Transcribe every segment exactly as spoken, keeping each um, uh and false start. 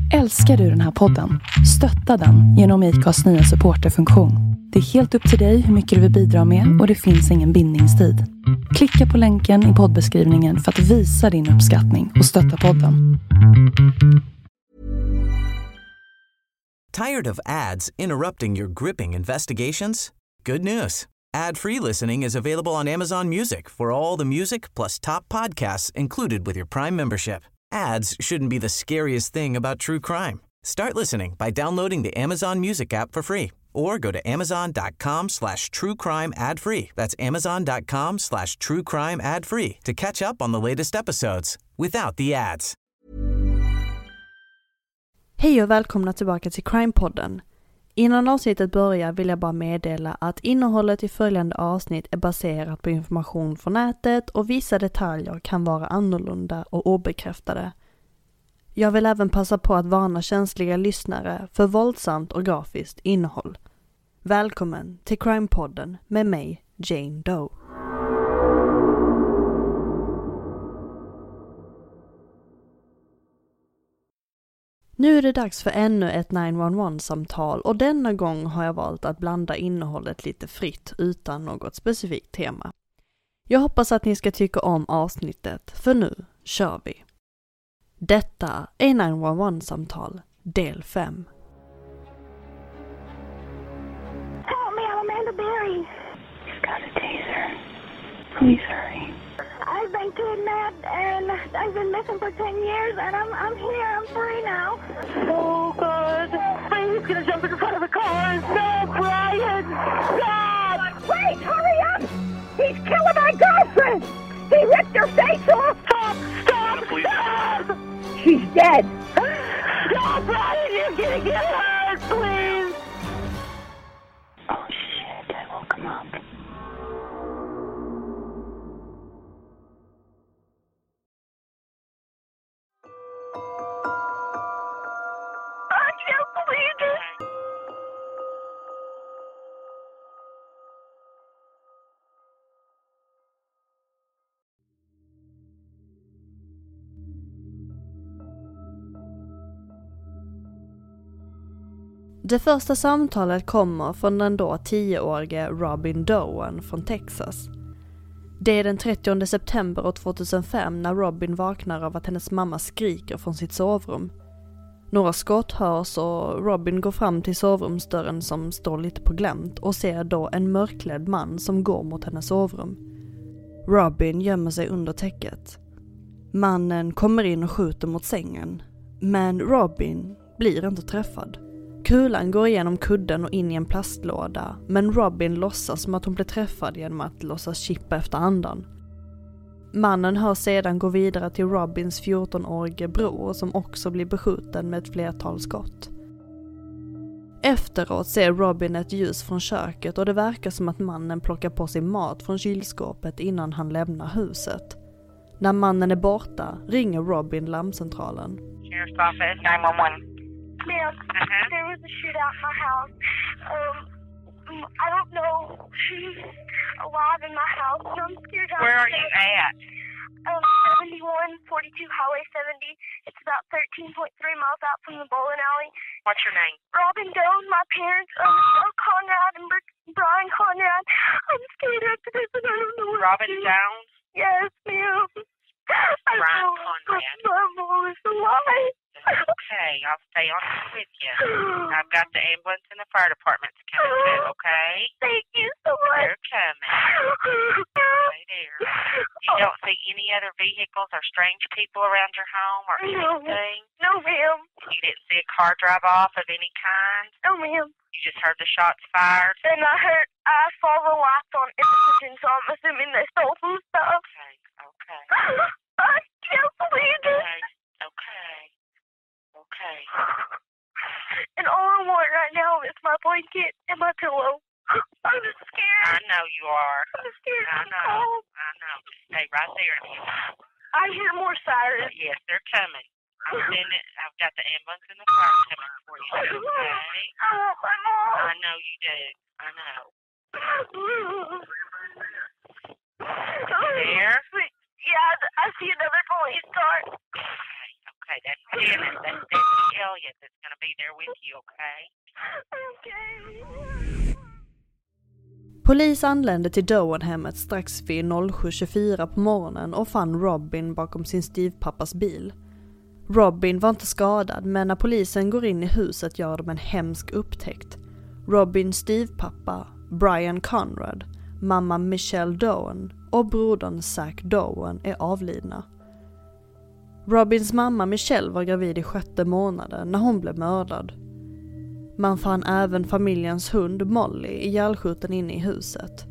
Älskar du den här podden? Stötta den genom I C A:s nya supporterfunktion. Det är helt upp till dig hur mycket du vill bidra med och det finns ingen bindningstid. Klicka på länken i poddbeskrivningen för att visa din uppskattning och stötta podden. Tired of ads interrupting your gripping investigations? Good news. Ad-free listening is available on Amazon Music for all the music plus top podcasts included with your Prime membership. Ads shouldn't be the scariest thing about true crime. Start listening by downloading the Amazon Music app for free or go to amazon.com slash true crime ad free. That's amazon.com slash true crime ad free to catch up on the latest episodes without the ads. Hej och välkomna tillbaka till Crime-podden. Innan avsnittet börjar vill jag bara meddela att innehållet i följande avsnitt är baserat på information från nätet och vissa detaljer kan vara annorlunda och obekräftade. Jag vill även passa på att varna känsliga lyssnare för våldsamt och grafiskt innehåll. Välkommen till Crime-podden med mig, Jane Doe. Nu är det dags för ännu ett nio ett ett-samtal och denna gång har jag valt att blanda innehållet lite fritt utan något specifikt tema. Jag hoppas att ni ska tycka om avsnittet, för nu kör vi. Detta är nio ett ett-samtal, del fem. Help me, I'm Amanda Berry. You've got a taser. Please hurry. I've been kidnapped and I've been missing for ten years and I'm I'm here, I'm free now. Oh God, he's gonna jump in front of the car. No, Brian, stop! Wait, hurry up! He's killing my girlfriend! He ripped her face off! Stop, stop, stop! She's dead! No, Brian, you're gonna get hurt, please! Oh shit, I woke him up. Det första samtalet kommer från den då tioårige Robin Doan från Texas. Det är den trettionde september år tvåtusenfem när Robin vaknar av att hennes mamma skriker från sitt sovrum. Några skott hörs och Robin går fram till sovrumsdörren som står lite på glänt och ser då en mörklädd man som går mot hennes sovrum. Robin gömmer sig under täcket. Mannen kommer in och skjuter mot sängen, men Robin blir inte träffad. Kulan går igenom kudden och in i en plastlåda, men Robin låtsas som att hon blir träffad genom att låtsas chippa efter andan. Mannen hör sedan gå vidare till Robins fjortonårige bror som också blir beskjuten med ett flertal skott. Efteråt ser Robin ett ljus från köket och det verkar som att mannen plockar på sig mat från kylskåpet innan han lämnar huset. När mannen är borta ringer Robin larmcentralen. Sheriff's office, nine one one. Ma'am, uh-huh. There was a shootout in my house. Um, I don't know who's alive in my house, so I'm scared. Where are you at? Um, seventy-one forty-two Highway seventy. It's about thirteen point three miles out from the bowling alley. What's your name? Robin Doan, my parents, um, Bill Conrad and Brian Conrad. I'm scared after this and I don't know what Robin to do. Doan? Yes, ma'am. Brian Conrad. My mom is alive. Okay, I'll stay on with you. I've got the ambulance and the fire departments coming too, okay? Thank you so much. They're coming. Stay there. You don't see any other vehicles or strange people around your home or anything? No, ma'am. You didn't see a car drive off of any kind? No, ma'am. You just heard the shots fired? And I heard, I saw the lights on in the kitchen, so I'm assuming they stole some stuff. Okay, okay. I can't believe it. Okay, okay. Okay. And all I want right now is my blanket and my pillow. I'm just scared. I know you are. I'm scared. I know. Cold. I know. Just stay right there. I hear more sirens. Yes, they're coming. I'm sending, I've got the ambulance and the fire coming for you. Okay? I want my mom. I know you do. I know. There? Yeah, I see another police car. Okay, okay, that's Dennis. That's Deputy L Elliot that's going to be there with you, okay? Okay. Polis anlände till Doan-hemmet strax vid sju tjugofyra på morgonen och fann Robin bakom sin styvpappas bil. Robin var inte skadad, men när polisen går in i huset gör de en hemsk upptäckt. Robins styvpappa, Brian Conrad, mamma Michelle Doan och brodern Zach Doan är avlidna. Robins mamma Michelle var gravid i sjätte månaden när hon blev mördad. Man fann även familjens hund Molly ihjälskjuten inne i huset.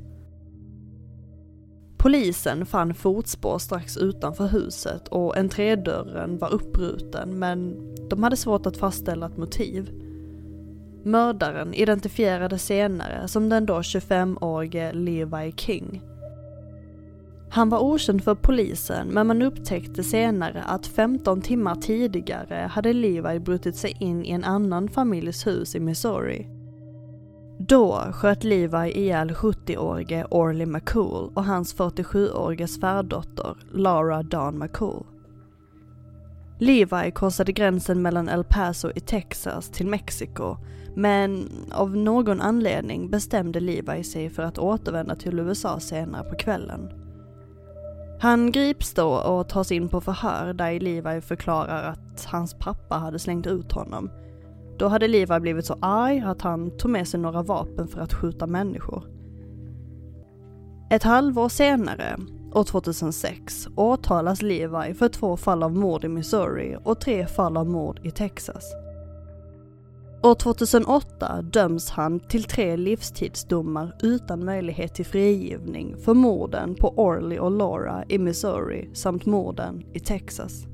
Polisen fann fotspår strax utanför huset och entrédörren var uppbruten, men de hade svårt att fastställa ett motiv. Mördaren identifierades senare som den då tjugofemårige Levi King. Han var okänd för polisen, men man upptäckte senare att femton timmar tidigare hade Levi brutit sig in i en annan familjs hus i Missouri. Då sköt Levi ihjäl sjuttioårige Orly McCool och hans fyrtiosjuårige svärdotter Laura Dawn McCool. Levi korsade gränsen mellan El Paso i Texas till Mexiko, men av någon anledning bestämde Levi sig för att återvända till U S A senare på kvällen. Han grips då och tas in på förhör där Levi förklarar att hans pappa hade slängt ut honom. Då hade Levi blivit så arg att han tog med sig några vapen för att skjuta människor. Ett halvår senare, år tvåtusensex, åtalas Levi för två fall av mord i Missouri och tre fall av mord i Texas. År tvåtusenåtta döms han till tre livstidsdomar utan möjlighet till frigivning för morden på Orly och Laura i Missouri samt morden i Texas.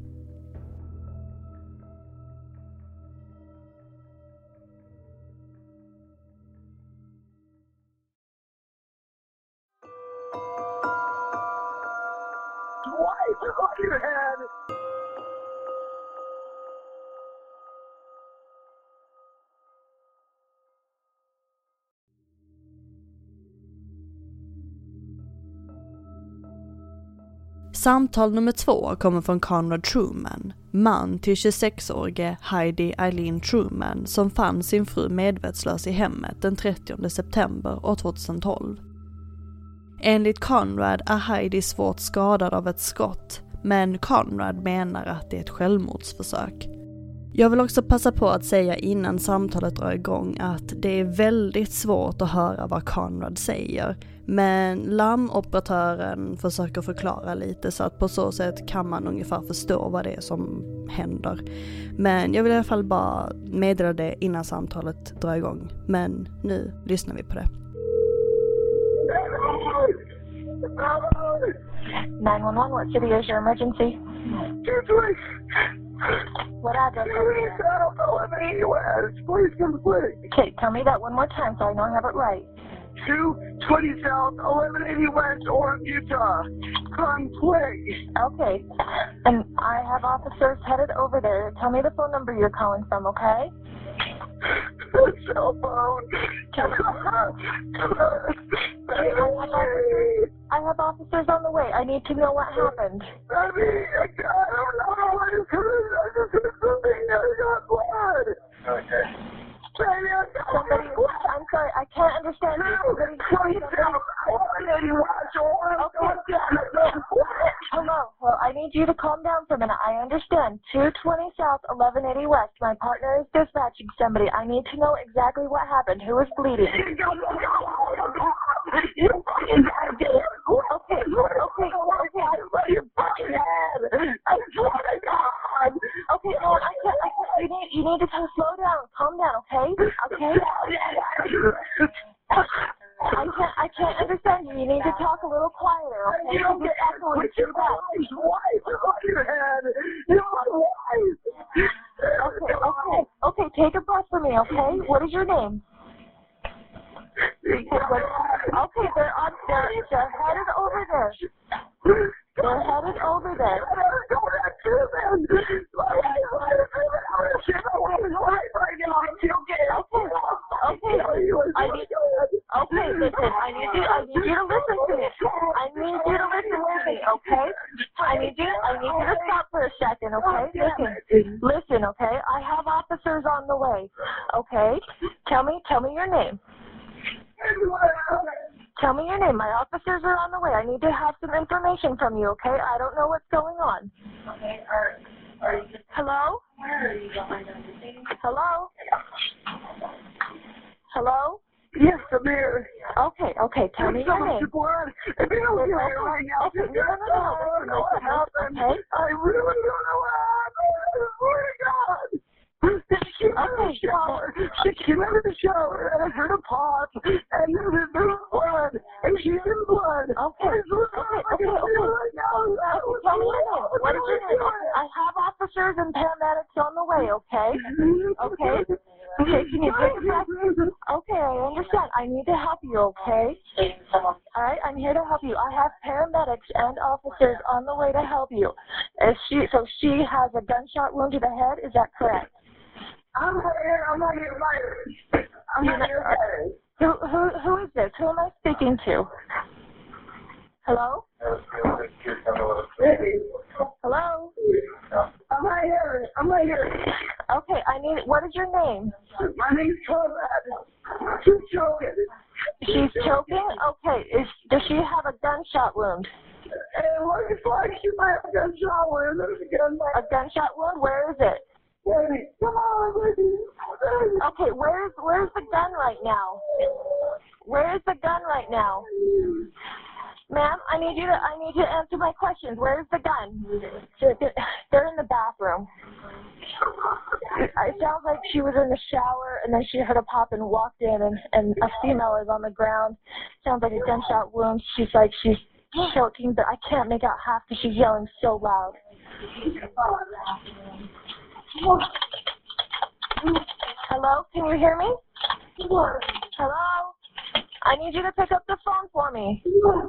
Samtal nummer två kommer från Conrad Truman, man till tjugosexårige Heidi Eileen Truman som fann sin fru medvetslös i hemmet den trettionde september år tvåtusentolv. Enligt Conrad är Heidi svårt skadad av ett skott, men Conrad menar att det är ett självmordsförsök. Jag vill också passa på att säga innan samtalet drar igång att det är väldigt svårt att höra vad Conrad säger, men larmoperatören försöker förklara lite så att på så sätt kan man ungefär förstå vad det är som händer. Men jag vill i alla fall bara meddela det innan samtalet drar igång. Men nu lyssnar vi på det. nine one one, what city is your emergency? What address? eleven West. Please come quick. Okay, tell me that one more time so I know I have it right. two twenty South, eleven eighty West, Orem, Utah. Come quick. Okay, and I have officers headed over there. Tell me the phone number you're calling from, okay? Cell phone. Come on. Come on. I have officers on the way. I need to know what happened. I mean, I don't know. I just heard, I just heard something. I got blood. Okay. Baby, I got somebody. I'm sorry. I can't understand you. Somebody. Hello. Well, I need you to calm down for a minute. I understand. two twenty South, eleven eighty West. My partner is dispatching somebody. I need to know exactly what happened. Who is bleeding? Okay. Okay. Okay. Okay. No, I can't. I can't. You need. You need to slow down. Calm down. Okay. Okay. I can't. I can't understand you. You need to talk a little quieter. Okay. You don't get echoing too bad. Okay. Okay. Okay. Take a breath for me. Okay. What is your name? Okay, what, okay, they're on, they're, they're headed over there. They're headed over there. Okay, okay, I need, okay, listen, I need you, I need you to listen to me. I need you to listen to me, okay? I need you, I need you to stop for a second, okay? Listen, listen, okay? I have officers officer's on the way. Okay? Tell me, tell me your name. Tell me your name. My officers are on the way. I need to have some information from you, okay? I don't know what's going on. Okay, are, are you... Hello? Where are you going? Hello? Hello? Yes, I'm here. Okay, okay, tell me your name. Blood. If you don't get it right now, Okay, no, no, no, no. I don't know what happened. Okay? I really don't know what happened. I swear to God. She came out of the shower. She came out of the shower, and I heard a pop, and there was, there was blood, and she's in blood. Okay, okay, okay, okay. Right now. Tell me your name. What is your name? I have officers and paramedics on the way, okay? Okay? Okay, can you take a breath? Okay, I understand. I need to help you, okay? Alright, I'm here to help you. I have paramedics and officers on the way to help you. Is she, so she has a gunshot wound to the head, is that correct? I'm not here. I'm not here. I'm not here. Who, who, who is this? Who am I speaking to? Hello? Hello? I'm right here. I'm right here. Okay, I need, what is your name? My name's Conrad. She's choking. She's choking? Okay, is, does she have a gunshot wound? It looks like she might have a gunshot wound. There's a gun. A gunshot wound? Where is it? Baby, come on, baby. Okay, where's where's the gun right now? Where is the gun right now? Ma'am, I need you to I need you to answer my questions. Where's the gun? They're in the bathroom. It sounds like she was in the shower and then she heard a pop and walked in and, and a female is on the ground. Sounds like a gunshot wound. She's like she's choking, but I can't make out half because she's yelling so loud. Hello, can you hear me? Hello? I need you to pick up the phone for me.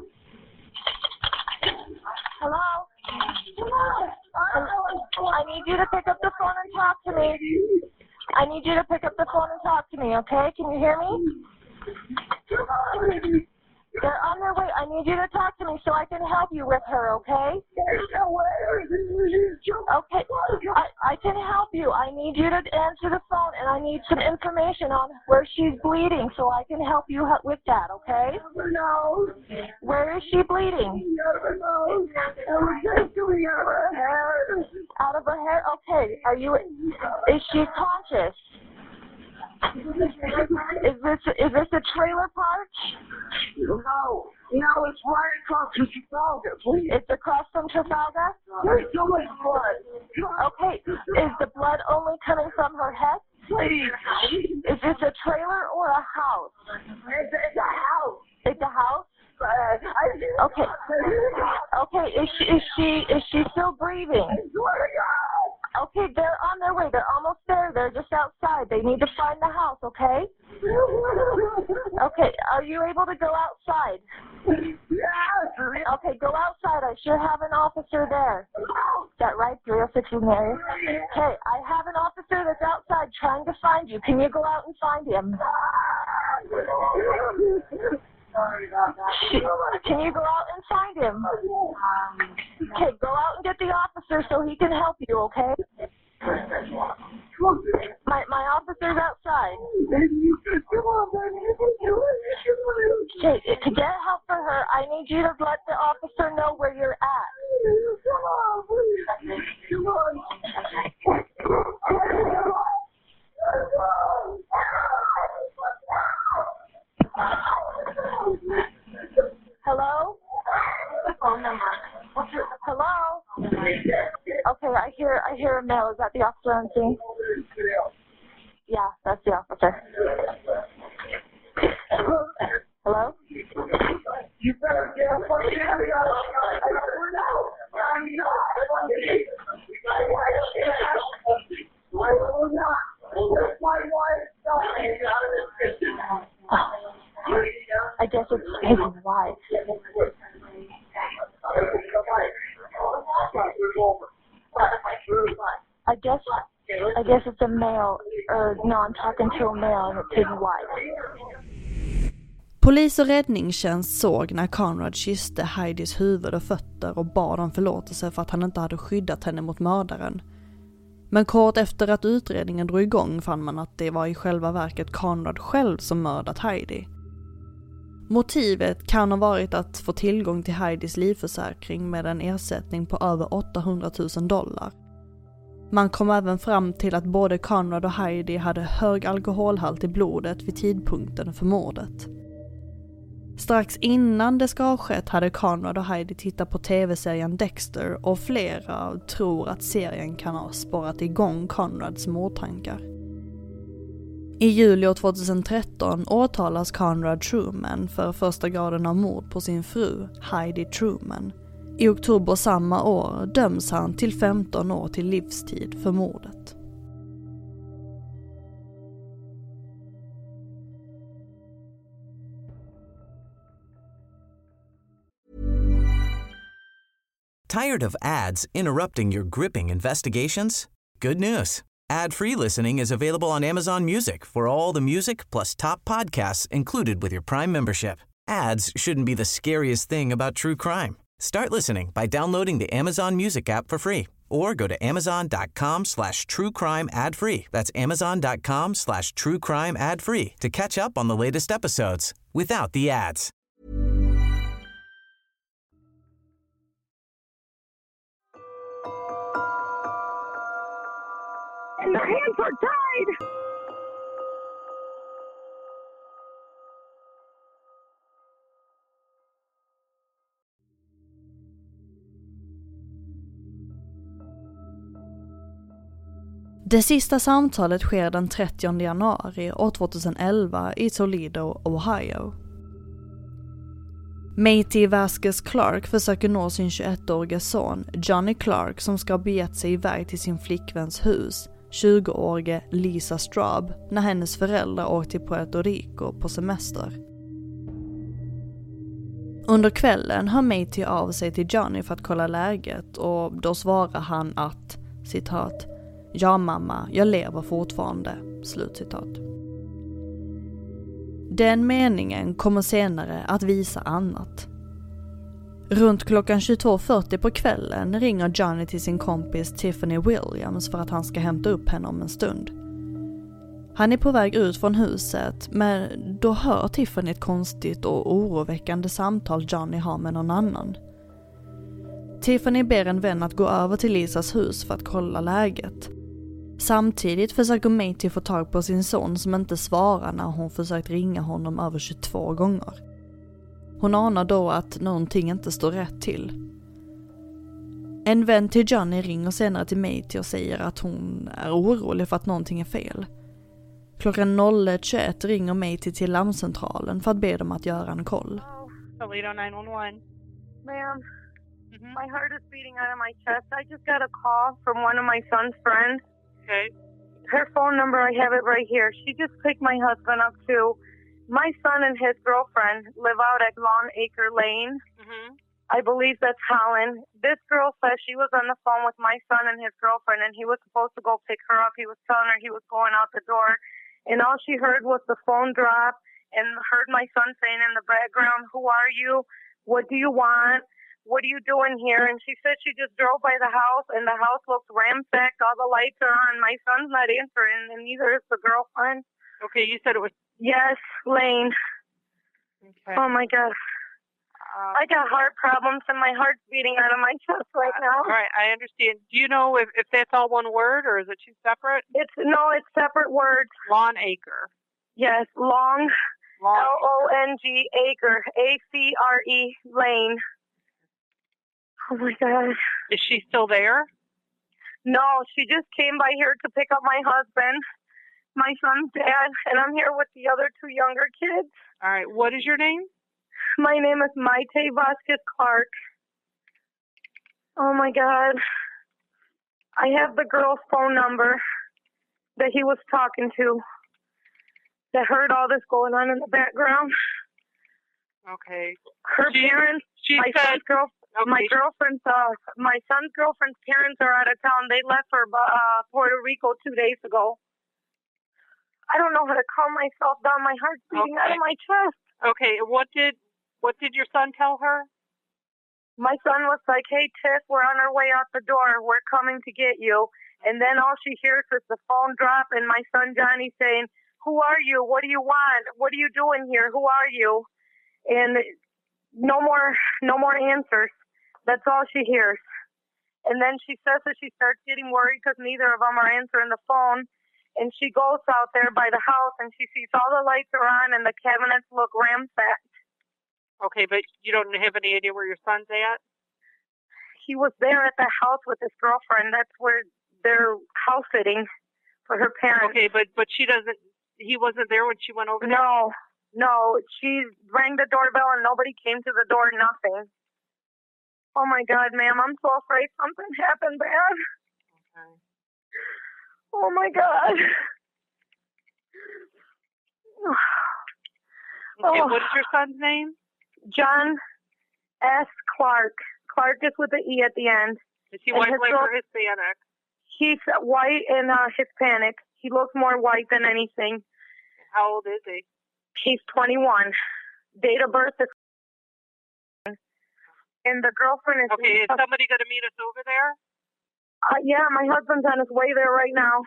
Hello? I need you to pick up the phone and talk to me. I need you to pick up the phone and talk to me, okay? Can you hear me? They're on their way. I need you to talk to me so I can help you with her, okay? Okay, I, I can help you. I need you to answer the phone, and I need some information on where she's bleeding so I can help you with that, okay? No. Where is she bleeding? No. Just coming out of her hair. Out of her hair? Okay. Are you? Is she conscious? Is this is this a trailer park? No, no, it's right across from Trafalgar, please. It's across from Trafalgar? There's so much blood. Okay, is the blood only coming from her head? Please. Is this a trailer or a house? It's, it's a house. It's a house? Uh, I, okay. Okay, is she is she is she still breathing? I swear to God. Okay, they're on their way. They're almost there. They're just outside. They need to find the house, okay? Okay, are you able to go outside? Yes. Okay, go outside. I sure have an officer there. Is that right? three oh six in the area? Okay, I have an officer that's outside trying to find you. Can you go out and find him? Can you go out and find him? Okay, go out and get the officer so he can help you, okay? My my officer's outside. Okay, to get help for her, I need you to let the officer know where you're at. Come on. Hello? Phone number. Hello? Okay, I hear I hear a male. Is that the officer on scene? Yeah, that's the officer. Hello? You better get up on the area. We're out. I'm not. Why will not? My wife Oh, I guess it's his wife. I guess I guess it's a male, or no, I'm talking to a male and it's his wife. Polis och räddningstjänst såg när Conrad kysste Heidis huvud och fötter och bad om förlåtelse för att han inte hade skyddat henne mot mördaren. Men kort efter att utredningen drog igång fann man att det var i själva verket Conrad själv som mördat Heidi. Motivet kan ha varit att få tillgång till Heidis livförsäkring med en ersättning på över åttahundratusen dollar. Man kom även fram till att både Conrad och Heidi hade hög alkoholhalt i blodet vid tidpunkten för mordet. Strax innan det ska ha skett hade Conrad och Heidi tittat på tv-serien Dexter och flera tror att serien kan ha spårat igång Conrads mordtankar. I juli år tjugohundratretton åtalas Conrad Truman för första graden av mord på sin fru Heidi Truman. I oktober samma år döms han till femton år till livstid för mordet. Tired of ads interrupting your gripping investigations? Good news. Ad-free listening is available on Amazon Music for all the music plus top podcasts included with your Prime membership. Ads shouldn't be the scariest thing about true crime. Start listening by downloading the Amazon Music app for free or go to amazon.com slash true crime ad free. That's amazon.com slash true crime ad free to catch up on the latest episodes without the ads. And their hands are tied. Det sista samtalet sker den trettionde januari år tjugoelva i Toledo, Ohio. Matey Vasquez Clark försöker nå sin tjugoettårige son Johnny Clark som ska begett sig iväg till sin flickväns hus, tjugoårige Lisa Straub, när hennes föräldrar åkte till Puerto Rico på semester. Under kvällen hör Matey av sig till Johnny för att kolla läget och då svarar han att, citat, "Ja mamma, jag lever fortfarande", slutcitat. Den meningen kommer senare att visa annat. Runt klockan tjugotvå fyrtio på kvällen ringer Johnny till sin kompis Tiffany Williams för att han ska hämta upp henne om en stund. Han är på väg ut från huset, men då hör Tiffany ett konstigt och oroväckande samtal Johnny har med någon annan. Tiffany ber en vän att gå över till Lisas hus för att kolla läget. Samtidigt försöker Matey få tag på sin son som inte svarar när hon försökt ringa honom över tjugotvå gånger. Hon anar då att någonting inte står rätt till. En vän till Johnny ringer senare till Matey och säger att hon är orolig för att någonting är fel. Klockan noll ett tjugoett ringer Matey till larmcentralen för att be dem att göra en koll. Toledo nine one one. Ma'am, Mm-hmm. my heart is beating out of my chest. I just got a call from one of my son's friends. Okay. Her phone number, I have it right here. She just picked my husband up too. My son and his girlfriend live out at Long Acre Lane. Mm-hmm. I believe that's Holland. This girl says she was on the phone with my son and his girlfriend, and he was supposed to go pick her up. He was telling her he was going out the door, and all she heard was the phone drop and heard my son saying in the background, "Who are you? What do you want? What are you doing here?" And she said she just drove by the house, and the house looks ransacked. All the lights are on. My son's not answering, and neither is the girlfriend. Okay, you said it was... Yes, Lane. Okay. Oh, my God. Uh, I got heart problems, and my heart's beating out of my chest right now. All right, I understand. Do you know if, if that's all one word, or is it two separate? It's no, it's separate words. Lawn Acre. Yes, long, Lawn L O N G, acre, A C R E, Lane. Oh, my God. Is she still there? No, she just came by here to pick up my husband, my son's dad, and I'm here with the other two younger kids. All right, what is your name? My name is Maite Vasquez Clark. Oh, my God. I have the girl's phone number that he was talking to that heard all this going on in the background. Okay. Her She- parents, She my said... son's girl, Okay. my girlfriend's, uh, my son's girlfriend's parents are out of town. They left for uh, Puerto Rico two days ago. I don't know how to calm myself down. My heart's beating out of Okay. my chest. Okay, what did what did your son tell her? My son was like, "Hey, Tiff, we're on our way out the door. We're coming to get you." And then all she hears is the phone drop and my son Johnny saying, "Who are you? What do you want? What are you doing here? Who are you?" And no more, no more answers. That's all she hears. And then she says that she starts getting worried because neither of them are answering the phone. And she goes out there by the house and she sees all the lights are on and the cabinets look ransacked. Okay, but you don't have any idea where your son's at? He was there at the house with his girlfriend. That's where they're house sitting for her parents. Okay, but but she doesn't. He wasn't there when she went over there? No, no. She rang the doorbell and nobody came to the door. Nothing. Oh my God, ma'am, I'm so afraid something happened bad. Okay. Oh my God. Okay, Oh. what is your son's name? John S. Clark. Clark is with the E at the end. Is he And white, his black, girl- or Hispanic? He's white and uh, Hispanic. He looks more white than anything. How old is he? He's twenty-one. Date of birth is... And the girlfriend is... Okay, is somebody going to meet us over there? Uh, yeah, my husband's on his way there right now.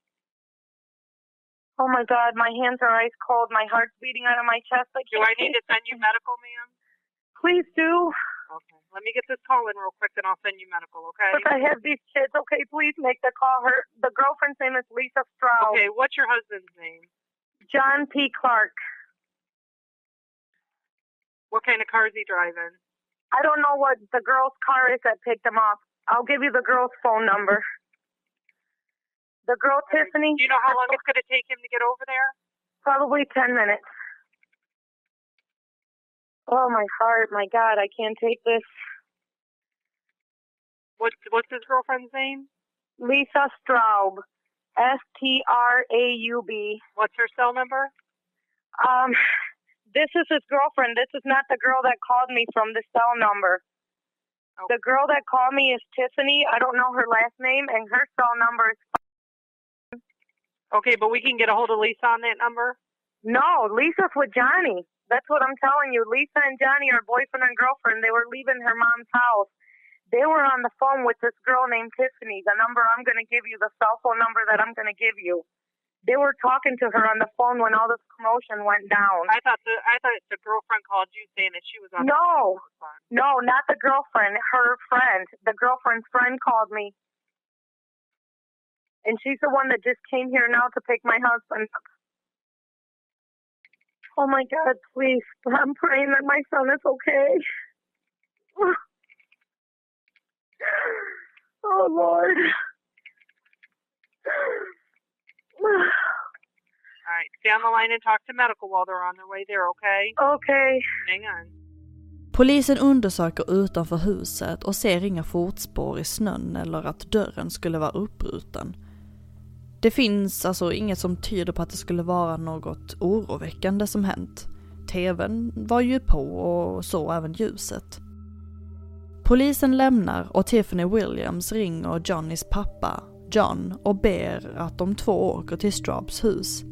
Oh my God, my hands are ice cold. My heart's beating out of my chest. I Do can't I need to send you medical, ma'am? Please do. Okay. Let me get this call in real quick, and I'll send you medical, okay? But I have these kids. Okay, please make the call. Her, the girlfriend's name is Lisa Stroud. Okay, what's your husband's name? John P. Clark. What kind of car is he driving? I don't know what the girl's car is that picked him up. I'll give you the girl's phone number. The girl, Tiffany. Do you know how long it's going to take him to get over there? Probably ten minutes. Oh, my heart. My God, I can't take this. What's, what's his girlfriend's name? Lisa Straub. S T R A U B. What's her cell number? Um, this is his girlfriend. This is not the girl that called me from the cell number. Oh. The girl that called me is Tiffany. I don't know her last name, and her cell number is... Okay, but we can get a hold of Lisa on that number? No, Lisa's with Johnny. That's what I'm telling you. Lisa and Johnny are boyfriend and girlfriend. They were leaving her mom's house. They were on the phone with this girl named Tiffany. The number I'm going to give you, the cell phone number that I'm going to give you. They were talking to her on the phone when all this commotion went down. I thought the I thought the girlfriend called you saying that she was on No, the phone. no, not the girlfriend. Her friend. The girlfriend's friend called me. And she's the one that just came here now to pick my husband up. Oh my God, please. I'm praying that my son is okay. Oh Lord. All right, stay on the line and talk to medical while they're on their way there, okay? Okay. Hang on. Polisen undersöker utanför huset och ser inga fotspår i snön eller att dörren skulle vara uppbruten. Det finns alltså inget som tyder på att det skulle vara något oroväckande som hänt. T V:n var ju på och så även ljuset. Polisen lämnar och Tiffany Williams ringer Johnnys pappa, John, och ber att de två åker till Straubs hus.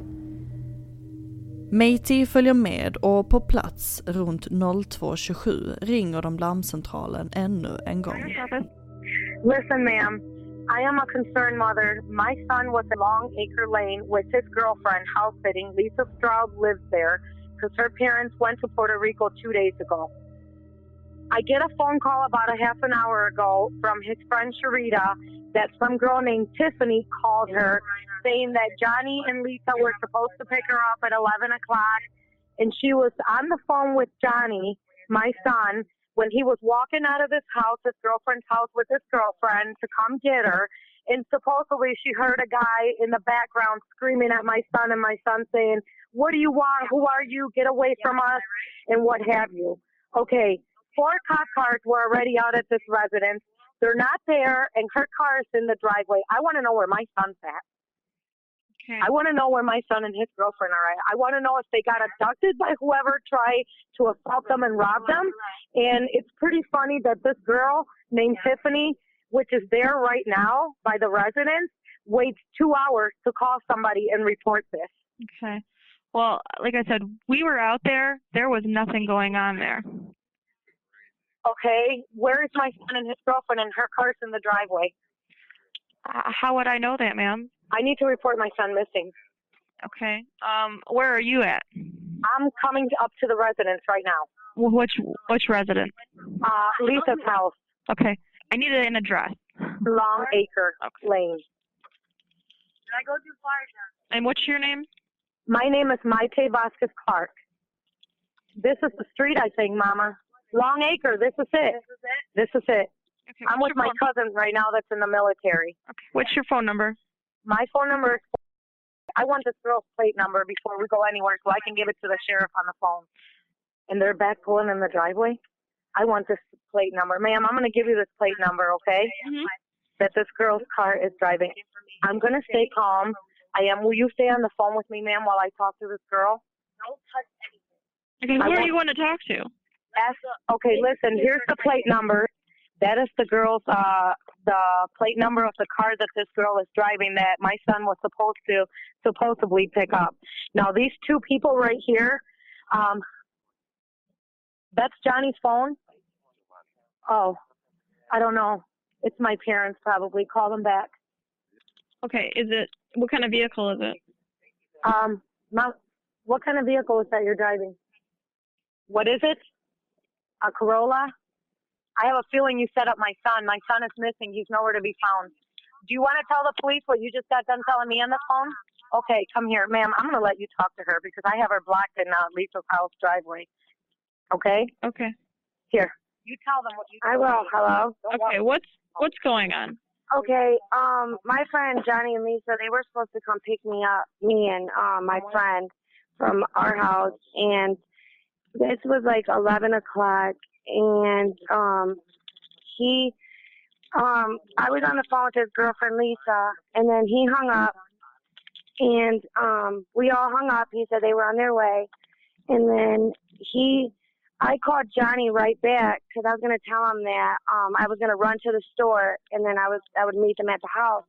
Matey följer med och på plats runt två tjugosju ringer de larmcentralen ännu en gång. Listen, ma'am. I am a concerned mother. My son was in Long Acre Lane with his girlfriend house sitting. Lisa Straub lives there because her parents went to Puerto Rico two days ago. I get a phone call about a half an hour ago from his friend Sharita that some girl named Tiffany called her saying that Johnny and Lisa were supposed to pick her up at eleven o'clock, and she was on the phone with Johnny, my son, when he was walking out of his house, his girlfriend's house with his girlfriend to come get her, and supposedly she heard a guy in the background screaming at my son, and my son saying, "What do you want? Who are you? Get away from us," and what have you. Okay, four cop cars were already out at this residence. They're not there, and her car is in the driveway. I want to know where my son's at. Okay. I want to know where my son and his girlfriend are at. I want to know if they got abducted by whoever tried to assault them and rob them. And it's pretty funny that this girl named Tiffany, which is there right now by the residence, waits two hours to call somebody and report this. Okay. Well, like I said, we were out there. There was nothing going on there. Okay, where is my son and his girlfriend and her car's in the driveway? Uh, how would I know that, ma'am? I need to report my son missing. Okay. Um, where are you at? I'm coming up to the residence right now. Well, which which resident? Uh, Lisa's house. Okay. I need an address. Long Acre okay. Lane. Did I go too far, John? And what's your name? My name is Maite Vasquez Clark. This is the street, I think, Mama. Long Acre. This is it. This is it? This is it. Okay, I'm with my phone? cousin right now that's in the military. Okay. What's your phone number? My phone number is... I want this girl's plate number before we go anywhere so I can give it to the sheriff on the phone. And they're back pulling in the driveway? I want this plate number. Ma'am, I'm going to give you this plate number, okay? Mm-hmm. That this girl's car is driving. I'm going to stay calm. I am. Will you stay on the phone with me, ma'am, while I talk to this girl? Don't touch anything. Okay, who are you going to talk to? Ask, okay, listen, here's the plate number. That is the girl's, uh, the plate number of the car that this girl is driving that my son was supposed to, supposedly pick up. Now, these two people right here, um, that's Johnny's phone? Oh, I don't know. It's my parents probably. Call them back. Okay, is it, what kind of vehicle is it? Um, my, what kind of vehicle is that you're driving? What is it? A Corolla? I have a feeling you set up my son. My son is missing. He's nowhere to be found. Do you want to tell the police what you just got done telling me on the phone? Okay, come here. Ma'am, I'm going to let you talk to her because I have her blocked in uh, Lisa's house driveway. Okay? Okay. Here. You tell them what you I will. Hello? Okay, what's what's going on? Okay, um, my friend Johnny and Lisa, they were supposed to come pick me up, me and um, my friend from our house, and this was like eleven o'clock, and um, he, um, I was on the phone with his girlfriend Lisa, and then he hung up, and um, we all hung up. He said they were on their way, and then he, I called Johnny right back because I was going to tell him that um, I was going to run to the store, and then I was I would meet them at the house.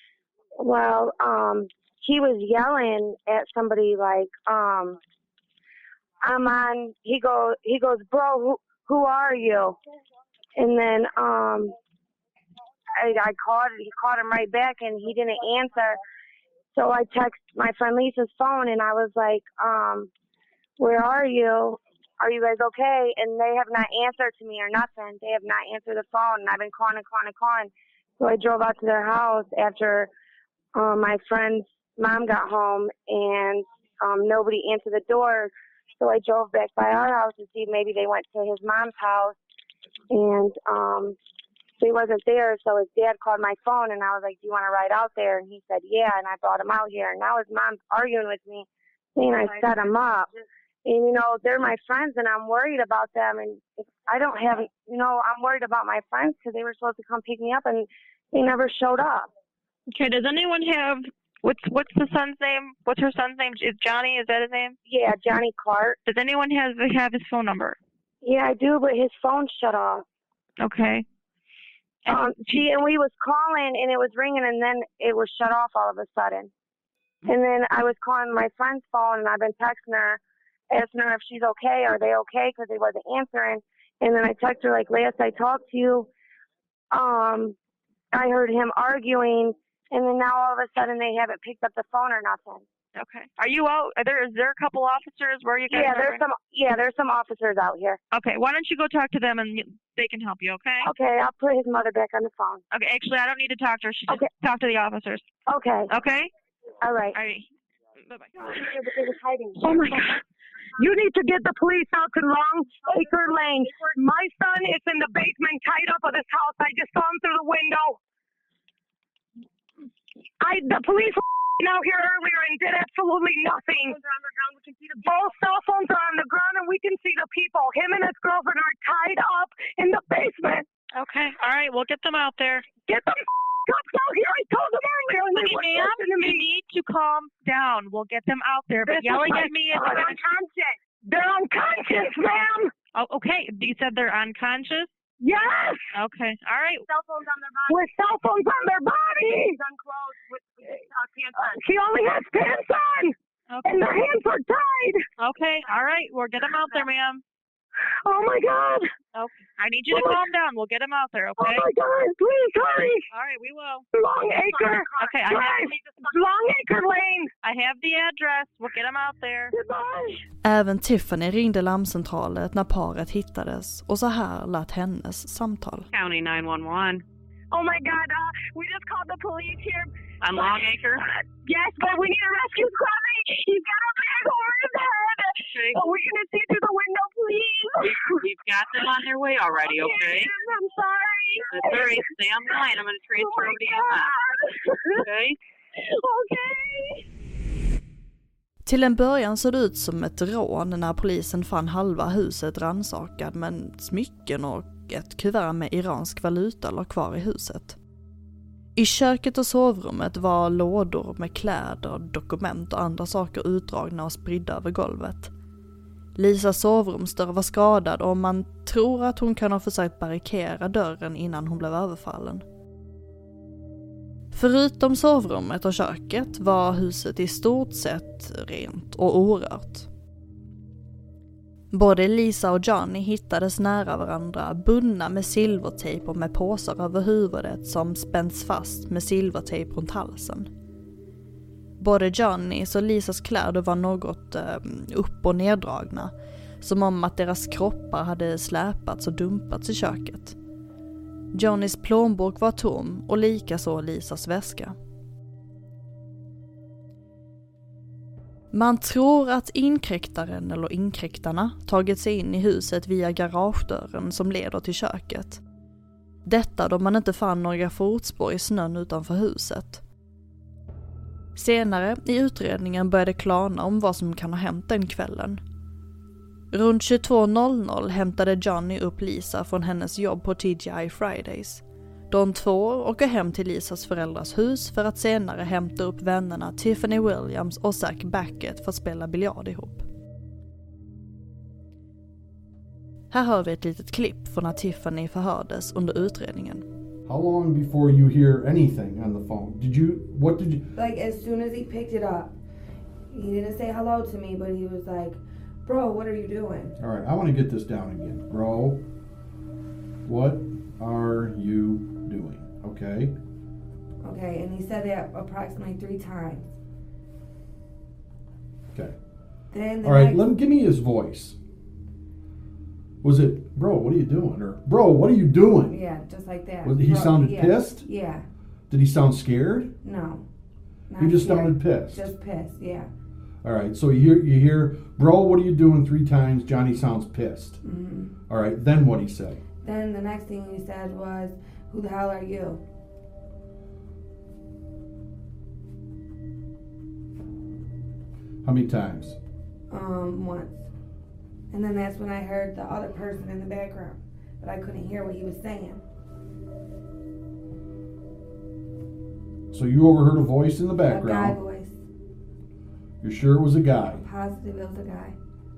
Well, um, he was yelling at somebody like, um, "I'm on." He goes, he goes, "Bro, who who are you?" And then um, I, I called. He called him right back, and he didn't answer. So I texted my friend Lisa's phone, and I was like, um, "Where are you? Are you guys okay?" And they have not answered to me or nothing. They have not answered the phone, and I've been calling and calling and calling. So I drove out to their house after um, my friend's mom got home, and um, nobody answered the door. So I drove back by our house to see if maybe they went to his mom's house, and um, they wasn't there. So his dad called my phone, and I was like, "Do you want to ride out there?" And he said, "Yeah." And I brought him out here. And now his mom's arguing with me, saying I set him up. And, you know, they're my friends, and I'm worried about them. And if I don't have, you know, I'm worried about my friends because they were supposed to come pick me up, and they never showed up. Okay, does anyone have, what's what's the son's name? What's her son's name? Is Johnny, is that his name? Yeah, Johnny Clark. Does anyone have, have his phone number? Yeah, I do, but his phone shut off. Okay. And um, she, and we was calling, and it was ringing, and then it was shut off all of a sudden. And then I was calling my friend's phone, and I've been texting her, asking her if she's okay, are they okay, because they wasn't answering. And then I texted her, like, last I talked to you, um, I heard him arguing, and then now all of a sudden they haven't picked up the phone or nothing. Okay. Are you out? Are there, is there a couple officers? Where are you guys? Yeah, there's some. Yeah, there's some officers out here. Okay. Why don't you go talk to them and they can help you? Okay. Okay, I'll put his mother back on the phone. Okay. Actually, I don't need to talk to her. She just Okay. talk to the officers. Okay. Okay. All right. All right. Bye bye. Oh my God. You need to get the police out to Long Acre Lane. My son is in the basement tied up at his house. I just saw him through the window. I the police were out here earlier and did absolutely nothing. Both cell phones are on the ground and we can see the people. Him and his girlfriend are tied up in the basement. Okay. All right. We'll get them out there. Get them cops out here. I told them earlier. And they Okay, ma'am, you need to calm down. We'll get them out there. But This yelling is at me is my son. unconscious. They're unconscious, ma'am. Oh, okay. You said they're unconscious? Yes. Okay. All right. Cell phones on their body. With cell phones on their bodies. Unclothed with, with uh, pants on. She only has pants on. Okay. And their hands are tied. Okay. All right. We'll get them out there, ma'am. Oh my God! Okay. I need you to Oh my- calm down. We'll get him out there, Oh okay? my God! Please hurry! All right, we will. Longacre. Okay, I have to Drive. take this. Longacre Lane. I have the address. We'll get him out there. Goodbye. Även Tiffany ringde larmcentralen när paret hittades och så här lät hennes samtal. County nine one one. Oh my God! Uh, we just called the police here. On Longacre? Yes, but we need a rescue squad. He's got a bag over his head. Okay. Oh, we can see through the window, please. We've got them on their way already, okay? Yes, I'm sorry. That's all right. Stay on the line. I'm going to transfer Oh my over to you now. God. Okay? Okay. Till en början såg det ut som ett rån när polisen fann halva huset rannsakad, men smycken och ett kuvert med iransk valuta låg kvar i huset. I köket och sovrummet var lådor med kläder, dokument och andra saker utdragna och spridda över golvet. Lisas sovrumsdörr var skadad och man tror att hon kan ha försökt barrikera dörren innan hon blev överfallen. Förutom sovrummet och köket var huset i stort sett rent och orört. Både Lisa och Johnny hittades nära varandra, bundna med silvertejp och med påsar över huvudet som spänns fast med silvertejp runt halsen. Både Johnnys och Lisas kläder var något eh, upp- och neddragna, som om att deras kroppar hade släpats och dumpats i köket. Johnnys plånbok var tom och likaså Lisas väska. Man tror att inkräktaren eller inkräktarna tagit sig in i huset via garagedörren som leder till köket. Detta då man inte fann några fotspår i snön utanför huset. Senare i utredningen började klarna om vad som kan ha hänt den kvällen. Runt tjugotvå noll noll hämtade Johnny upp Lisa från hennes jobb på T G I Fridays. De två åker hem till Lisas föräldrars hus för att senare hämta upp vännerna Tiffany Williams och Zach Backett för att spela biljard ihop. Här hör vi ett litet klipp från när Tiffany förhördes under utredningen. How long before you hear anything on the phone? Did you, what did you... Like, as soon as he picked it up, he didn't say hello to me, but he was like, bro, what are you doing? All right, I want to get this down again. Bro, what are you doing? Okay? Okay, and he said that approximately three times. Okay. Then the All right, next, let him give me his voice. Was it, bro, what are you doing? Or, bro, what are you doing? yeah, just like that. Was, he Bro, sounded yeah, pissed? Yeah, Did he sound scared? no. not He just scared. sounded pissed. Just pissed, yeah. All right, so you hear, you hear, bro, what are you doing three times? Johnny sounds pissed. hmm All right, then what he say? Then the next thing he said was, who the hell are you? How many times? Um, once. And then that's when I heard the other person in the background, but I couldn't hear what he was saying. So you overheard a voice in the A guy background. voice. You're sure it was a guy? Positive it was a guy.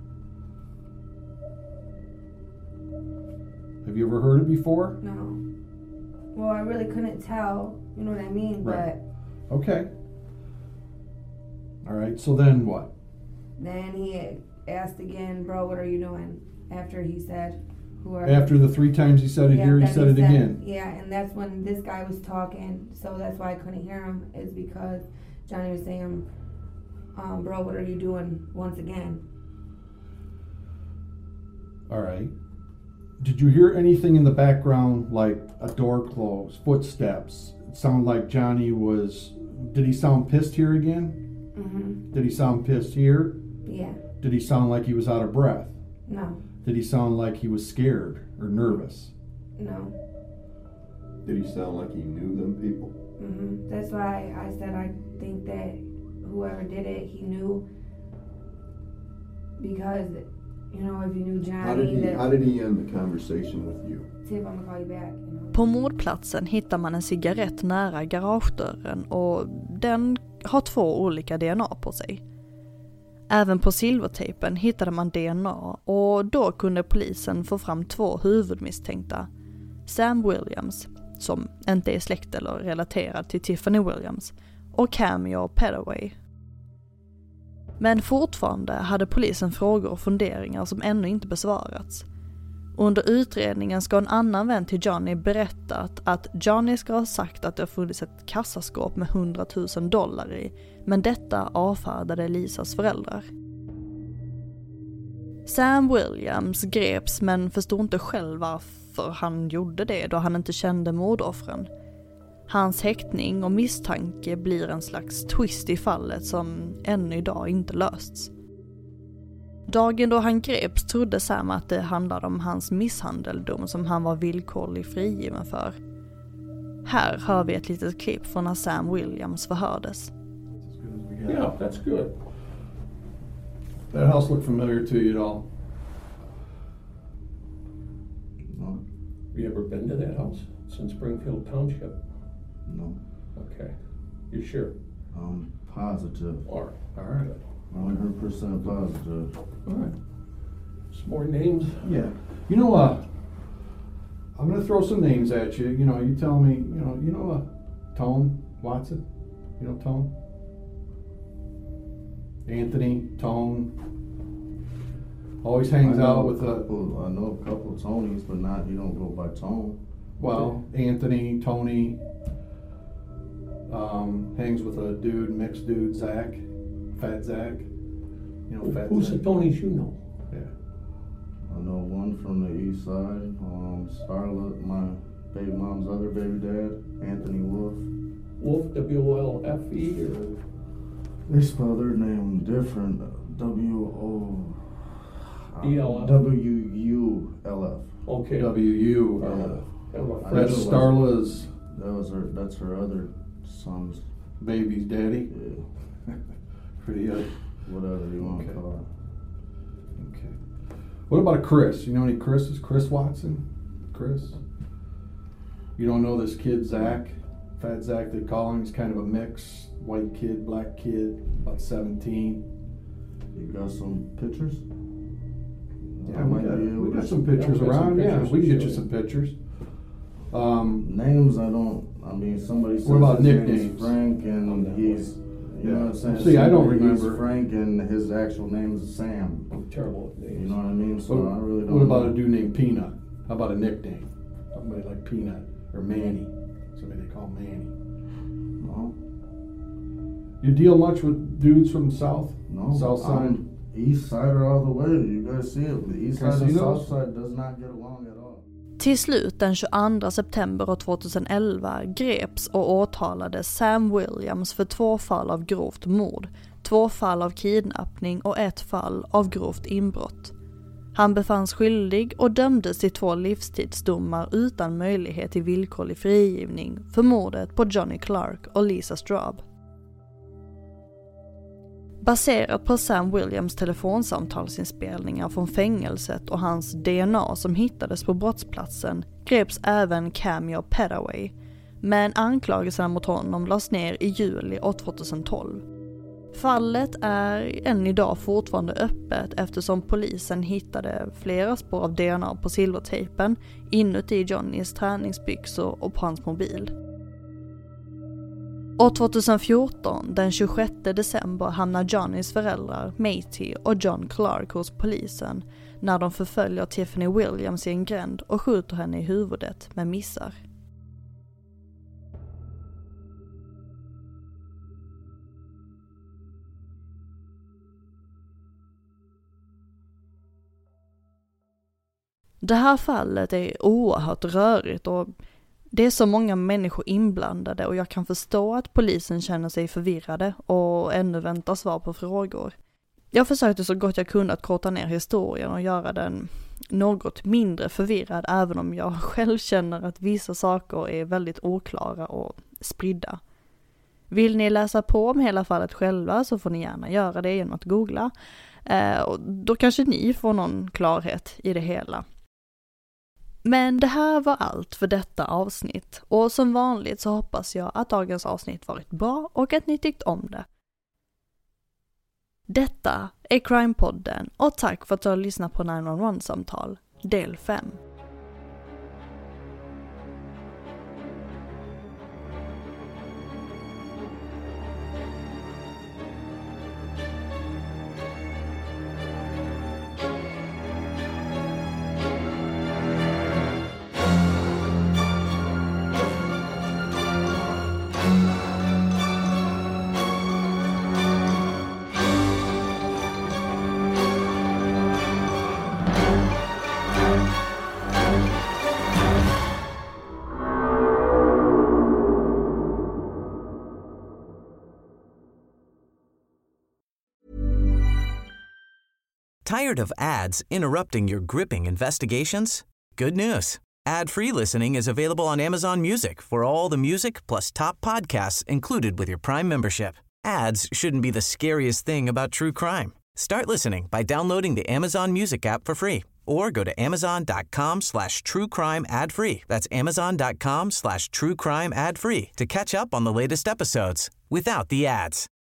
Have you ever heard it before? No. Well, I really couldn't tell, you know what I mean? Right. Okay. All right, so then what? But then he asked again, bro, what are you doing? After he said, who are After the three times he said it Yeah, here, he then said it again. Yeah, and that's when this guy was talking, so that's why I couldn't hear him, is because Johnny was saying, um, bro, what are you doing once again? All right. Did you hear anything in the background, like a door close, footsteps? It sounded like Johnny was... Did he sound pissed here again? Mm-hmm. Did he sound pissed here? Yeah. Did he sound like he was out of breath? No. Did he sound like he was scared or nervous? No. Did he sound like he knew them people? Mm-hmm. That's why I said I think that whoever did it, he knew, because, you know, if you knew Johnny... How did he, that, how did he end the conversation with you? Tip, I'm gonna call you back. You know? På mordplatsen hittar man en cigarett nära garagedörren och den har två olika D N A på sig. Även på silvertejpen hittade man D N A och då kunde polisen få fram två huvudmisstänkta. Sam Williams, som inte är släkt eller relaterad till Tiffany Williams, och Cameo Petaway. Men fortfarande hade polisen frågor och funderingar som ännu inte besvarats. Under utredningen ska en annan vän till Johnny berättat att Johnny ska ha sagt att det har funnits ett kassaskåp med hundratusen dollar i, men detta avfärdade Lisas föräldrar. Sam Williams greps men förstod inte själv varför han gjorde det då han inte kände mordoffren. Hans häktning och misstanke blir en slags twist i fallet som ännu idag inte lösts. Dagen då han greps trodde Sam att det handlade om hans misshandeldom som han var villkorlig frigiven för. Här hör vi ett litet klipp från när Sam Williams förhördes. Yeah, that's good. That house look familiar to you at all? No. Have you ever been to that house? It's in Springfield Township. No. Okay. You sure? I'm positive. All right. All right. one hundred percent positive. All right. Some more names? Yeah. You know, uh, I'm going to throw some names at you. You know, you tell me, you know, you know, uh, Tone Watson? You know Tone? Anthony, Tone. Always hangs I know out with a a... couple, I know a couple of Tonys, but not, he don't go by Tone. Well, Anthony, Tony, um, hangs with a dude, mixed dude, Zach, Fat Zach. You know, Fat Who's Zach. the Tonys you know? Yeah. I know one from the east side, um, Starlet, my baby mom's other baby dad, Anthony Wolf. Wolf, W O L F E, or? They spell their name different, W O E L F? W U L F. Okay. W U L F. Uh, That's Starla's. That was her. That's her other son's baby's daddy. Yeah. Pretty good. Whatever you want Okay. to call it. Okay. What about a Chris? You know any Chris's? Chris Watson? Chris? You don't know this kid, Zach? Fat Zach, they call him. He's kind of a mix. White kid, black kid, about seventeen. You got some pictures? Yeah, I we might got, be able we got to- some pictures Yeah, we got some around. Yeah, pictures we to can get show you you. some pictures. Um, Names, I don't. I mean, somebody says What about his name's nicknames? Frank, and he's. You know what I'm saying? See, I don't Somebody, he's remember. Frank, and his actual name is Sam. I'm terrible at names. You know what I mean? So what, I really don't. what about know. a dude named Peanut? How about a nickname? Somebody like Peanut or Manny. Somebody they call Manny. No. You deal much with dudes from the South? No. South side? I'm East Sider all the way. You guys see it. The East side and Casinos? South side does not get along at all. Till slut den tjugoandra september tjugoelva greps och åtalades Sam Williams för två fall av grovt mord, två fall av kidnappning och ett fall av grovt inbrott. Han befanns skyldig och dömdes till två livstidsdomar utan möjlighet till villkorlig frigivning för mordet på Johnny Clark och Lisa Straub. Baserat på Sam Williams telefonsamtalsinspelningar från fängelset och hans D N A som hittades på brottsplatsen greps även Cameo Petaway, men anklagelserna mot honom lades ner i juli tjugotolv. Fallet är än idag fortfarande öppet eftersom polisen hittade flera spår av D N A på silvertejpen inuti Johnnys träningsbyxor och på hans mobil. År tjugohundrafjorton, den tjugosjätte december, hamnar Johnnys föräldrar, Matey och John Clark hos polisen när de förföljer Tiffany Williams i en gränd och skjuter henne i huvudet men missar. Det här fallet är oerhört rörigt och det är så många människor inblandade och jag kan förstå att polisen känner sig förvirrade och ännu väntar svar på frågor. Jag försökte så gott jag kunde att korta ner historien och göra den något mindre förvirrad även om jag själv känner att vissa saker är väldigt oklara och spridda. Vill ni läsa på om hela fallet själva så får ni gärna göra det genom att googla. Eh, och då kanske ni får någon klarhet i det hela. Men det här var allt för detta avsnitt och som vanligt så hoppas jag att dagens avsnitt varit bra och att ni tyckt om det. Detta är Crime-podden och tack för att du har lyssnat på nio ett ett-samtal, del fem. Tired of ads interrupting your gripping investigations? Good news. Ad-free listening is available on Amazon Music for all the music plus top podcasts included with your Prime membership. Ads shouldn't be the scariest thing about true crime. Start listening by downloading the Amazon Music app for free or go to amazon.com slash true crime ad free. That's amazon.com slash true crime ad free to catch up on the latest episodes without the ads.